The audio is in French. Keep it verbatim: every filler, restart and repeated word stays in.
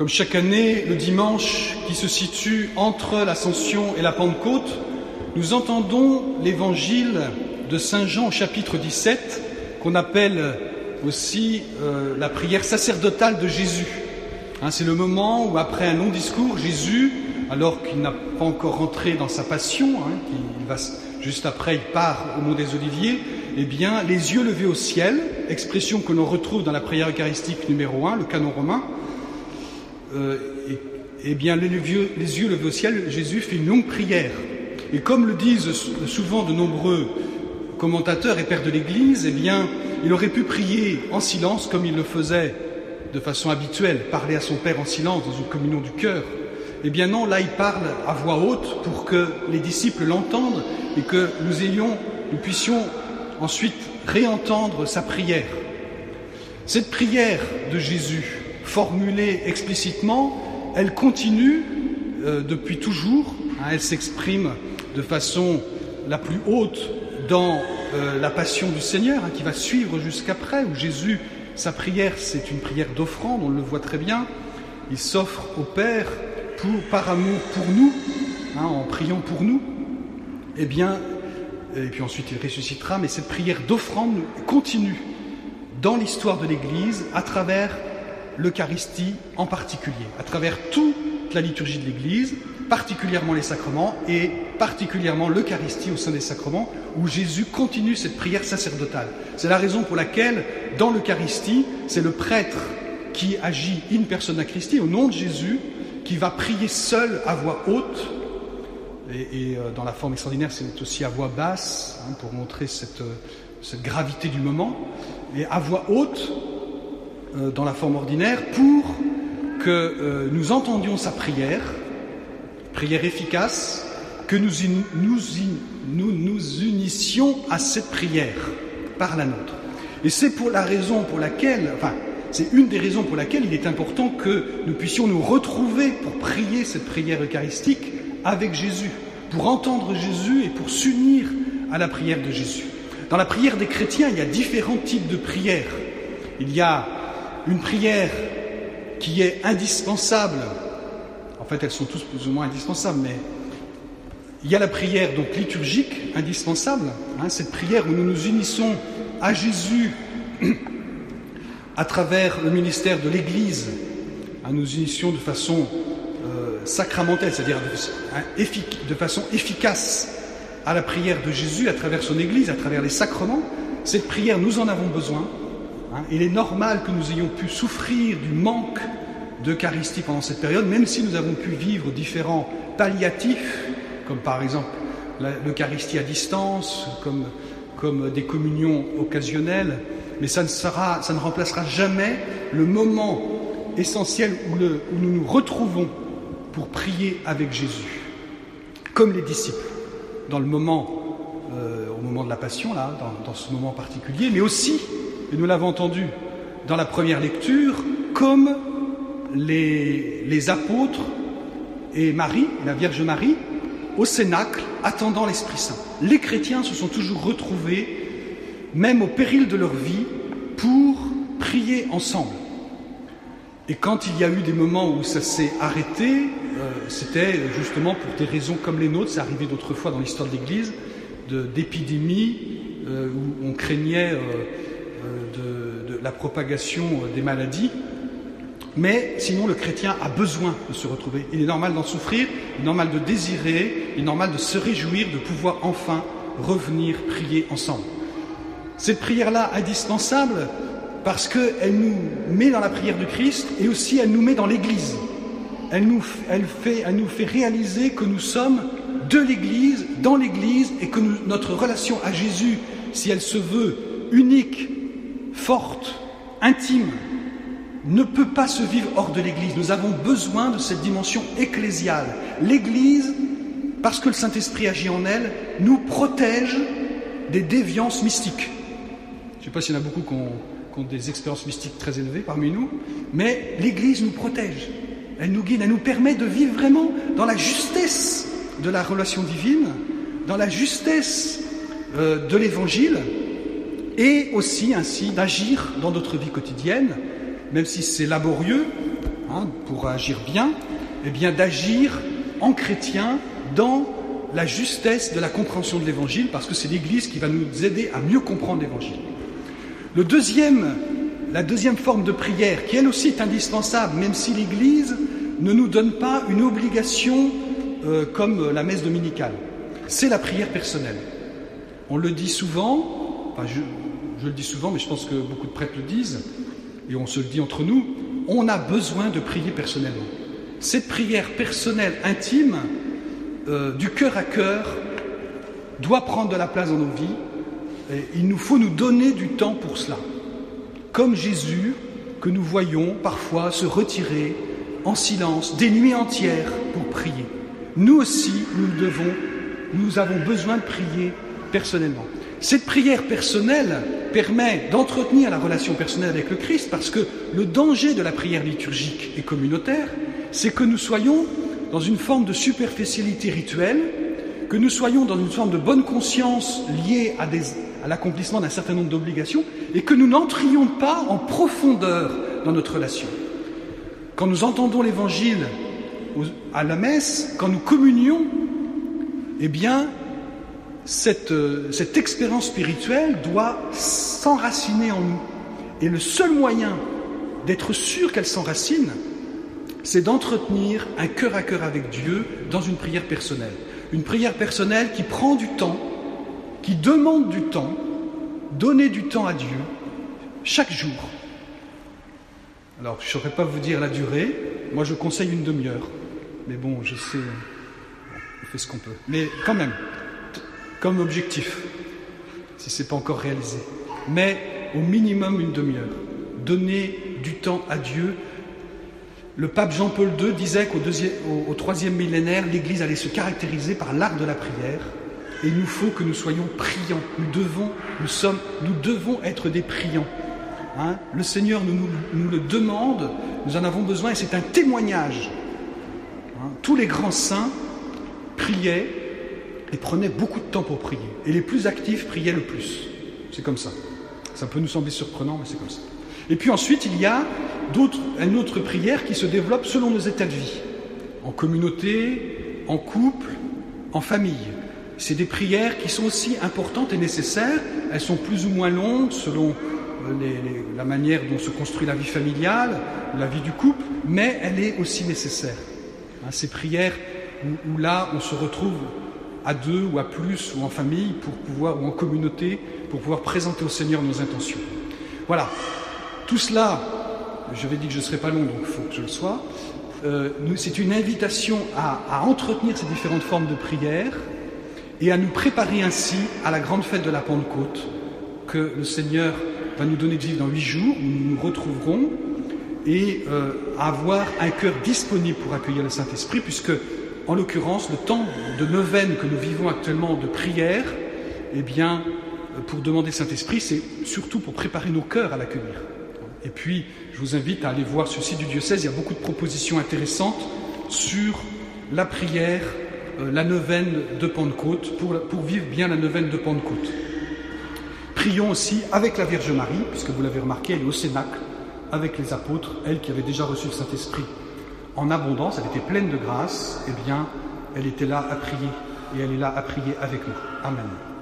Comme chaque année, le dimanche qui se situe entre l'Ascension et la Pentecôte, nous entendons l'évangile de Saint Jean au chapitre dix-sept, qu'on appelle aussi euh, la prière sacerdotale de Jésus. Hein, c'est le moment où, après un long discours, Jésus, alors qu'il n'a pas encore rentré dans sa passion, hein, il va, juste après il part au mont des Oliviers, eh bien, les yeux levés au ciel, expression que l'on retrouve dans la prière eucharistique numéro un, le canon romain, euh, et, eh bien, les, vieux, les yeux levés au ciel, Jésus fait une longue prière. Et comme le disent souvent de nombreux commentateurs et pères de l'Église, eh bien, il aurait pu prier en silence comme il le faisait de façon habituelle, parler à son Père en silence dans une communion du cœur. Eh bien non, là il parle à voix haute pour que les disciples l'entendent et que nous ayons, nous puissions ensuite réentendre sa prière. Cette prière de Jésus, formulée explicitement, elle continue euh, depuis toujours, hein, elle s'exprime de façon la plus haute dans euh, la passion du Seigneur, hein, qui va suivre jusqu'après, où Jésus, sa prière, c'est une prière d'offrande, on le voit très bien, il s'offre au Père pour, par amour pour nous, hein, en priant pour nous, eh bien, et puis ensuite il ressuscitera, mais cette prière d'offrande continue dans l'histoire de l'Église, à travers l'Eucharistie en particulier, à travers toute la liturgie de l'Église, particulièrement les sacrements et particulièrement l'Eucharistie au sein des sacrements, où Jésus continue cette prière sacerdotale. C'est la raison pour laquelle, dans l'Eucharistie, c'est le prêtre qui agit in persona Christi, au nom de Jésus, qui va prier seul à voix haute, et, et euh, dans la forme extraordinaire, c'est aussi à voix basse, hein, pour montrer cette, euh, cette gravité du moment, et à voix haute, euh, dans la forme ordinaire, pour que euh, nous entendions sa prière, prière efficace, que nous, in, nous, in, nous nous unissions à cette prière par la nôtre. Et c'est pour la raison pour laquelle, enfin, c'est une des raisons pour laquelle il est important que nous puissions nous retrouver pour prier cette prière eucharistique avec Jésus, pour entendre Jésus et pour s'unir à la prière de Jésus. Dans la prière des chrétiens, il y a différents types de prières. Il y a une prière qui est indispensable. En fait, elles sont tous plus ou moins indispensables, mais il y a la prière donc liturgique, indispensable, hein, cette prière où nous nous unissons à Jésus à travers le ministère de l'Église, hein, nous unissions de façon euh, sacramentelle, c'est-à-dire de, effic- de façon efficace à la prière de Jésus à travers son Église, à travers les sacrements. Cette prière, nous en avons besoin. Hein, il est normal que nous ayons pu souffrir du manque d'Eucharistie pendant cette période, même si nous avons pu vivre différents palliatifs, comme par exemple l'Eucharistie à distance, comme, comme des communions occasionnelles, mais ça ne, sera, ça ne remplacera jamais le moment essentiel où, le, où nous nous retrouvons pour prier avec Jésus, comme les disciples, dans le moment, euh, au moment de la Passion, là, dans, dans ce moment particulier, mais aussi, et nous l'avons entendu dans la première lecture, comme Les, les apôtres et Marie, la Vierge Marie, au Cénacle, attendant l'Esprit Saint. Les chrétiens se sont toujours retrouvés, même au péril de leur vie, pour prier ensemble. Et quand il y a eu des moments où ça s'est arrêté, euh, c'était justement pour des raisons comme les nôtres, c'est arrivé d'autres fois dans l'histoire de l'Église, de, d'épidémies euh, où on craignait euh, euh, de, de la propagation des maladies. Mais sinon, le chrétien a besoin de se retrouver. Il est normal d'en souffrir, il est normal de désirer, il est normal de se réjouir de pouvoir enfin revenir prier ensemble. Cette prière-là, indispensable, parce qu'elle nous met dans la prière du Christ et aussi elle nous met dans l'Église. Elle nous, elle fait, elle nous fait réaliser que nous sommes de l'Église, dans l'Église, et que nous, notre relation à Jésus, si elle se veut unique, forte, intime, ne peut pas se vivre hors de l'Église. Nous avons besoin de cette dimension ecclésiale. L'Église, parce que le Saint-Esprit agit en elle, nous protège des déviances mystiques. Je ne sais pas s'il y en a beaucoup qui ont, qui ont des expériences mystiques très élevées parmi nous, mais l'Église nous protège. Elle nous guide, elle nous permet de vivre vraiment dans la justesse de la relation divine, dans la justesse euh, de l'Évangile, et aussi ainsi d'agir dans notre vie quotidienne, même si c'est laborieux, hein, pour agir bien, eh bien d'agir en chrétien dans la justesse de la compréhension de l'Évangile, parce que c'est l'Église qui va nous aider à mieux comprendre l'Évangile. Le deuxième, la deuxième forme de prière, qui elle aussi est indispensable, même si l'Église ne nous donne pas une obligation euh, comme la messe dominicale, c'est la prière personnelle. On le dit souvent, enfin je, je le dis souvent, mais je pense que beaucoup de prêtres le disent, et on se le dit entre nous, on a besoin de prier personnellement. Cette prière personnelle, intime, euh, du cœur à cœur, doit prendre de la place dans nos vies, et il nous faut nous donner du temps pour cela. Comme Jésus, que nous voyons parfois se retirer en silence des nuits entières pour prier. Nous aussi, nous devons, nous avons besoin de prier personnellement. Cette prière personnelle permet d'entretenir la relation personnelle avec le Christ, parce que le danger de la prière liturgique et communautaire, c'est que nous soyons dans une forme de superficialité rituelle, que nous soyons dans une forme de bonne conscience liée à, des, à l'accomplissement d'un certain nombre d'obligations, et que nous n'entrions pas en profondeur dans notre relation. Quand nous entendons l'Évangile à la messe, quand nous communions, eh bien, cette, cette expérience spirituelle doit s'enraciner en nous. Et le seul moyen d'être sûr qu'elle s'enracine, c'est d'entretenir un cœur à cœur avec Dieu dans une prière personnelle. Une prière personnelle qui prend du temps, qui demande du temps, donner du temps à Dieu chaque jour. Alors, je ne saurais pas vous dire la durée, moi je conseille une demi-heure. Mais bon, je sais, on fait ce qu'on peut. Mais quand même, comme objectif, si ce n'est pas encore réalisé. Mais au minimum une demi-heure. Donner du temps à Dieu. Le pape Jean-Paul deux disait qu'au deuxième, au, au troisième millénaire, l'Église allait se caractériser par l'art de la prière. Et il nous faut que nous soyons priants. Nous devons, nous sommes, nous devons être des priants. Hein, le Seigneur nous, nous, nous le demande, nous en avons besoin, et c'est un témoignage. Hein, tous les grands saints priaient et prenaient beaucoup de temps pour prier. Et les plus actifs priaient le plus. C'est comme ça. Ça peut nous sembler surprenant, mais c'est comme ça. Et puis ensuite, il y a d'autres, une autre prière qui se développe selon nos états de vie. En communauté, en couple, en famille. C'est des prières qui sont aussi importantes et nécessaires. Elles sont plus ou moins longues selon les, les, la manière dont se construit la vie familiale, la vie du couple, mais elle est aussi nécessaire. Hein, ces prières où, où là, on se retrouve à deux ou à plus, ou en famille, pour pouvoir, ou en communauté, pour pouvoir présenter au Seigneur nos intentions. Voilà. Tout cela, j'avais dit que je ne serais pas long, donc il faut que je le sois. Euh, c'est une invitation à, à entretenir ces différentes formes de prière et à nous préparer ainsi à la grande fête de la Pentecôte que le Seigneur va nous donner de vivre dans huit jours, où nous nous retrouverons, et euh, à avoir un cœur disponible pour accueillir le Saint-Esprit, puisque, en l'occurrence, le temps de neuvaine que nous vivons actuellement de prière, eh bien, pour demander le Saint-Esprit, c'est surtout pour préparer nos cœurs à l'accueillir. Et puis, je vous invite à aller voir sur le site du diocèse, il y a beaucoup de propositions intéressantes sur la prière, euh, la neuvaine de Pentecôte, pour, pour vivre bien la neuvaine de Pentecôte. Prions aussi avec la Vierge Marie, puisque vous l'avez remarqué, elle est au Cénacle, avec les apôtres, elle qui avait déjà reçu le Saint-Esprit en abondance, elle était pleine de grâce, eh bien, elle était là à prier, et elle est là à prier avec nous. Amen.